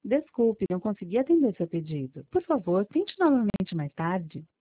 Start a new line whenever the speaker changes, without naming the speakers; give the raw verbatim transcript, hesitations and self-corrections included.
Desculpe, não consegui atender seu pedido. Por favor, tente novamente mais tarde.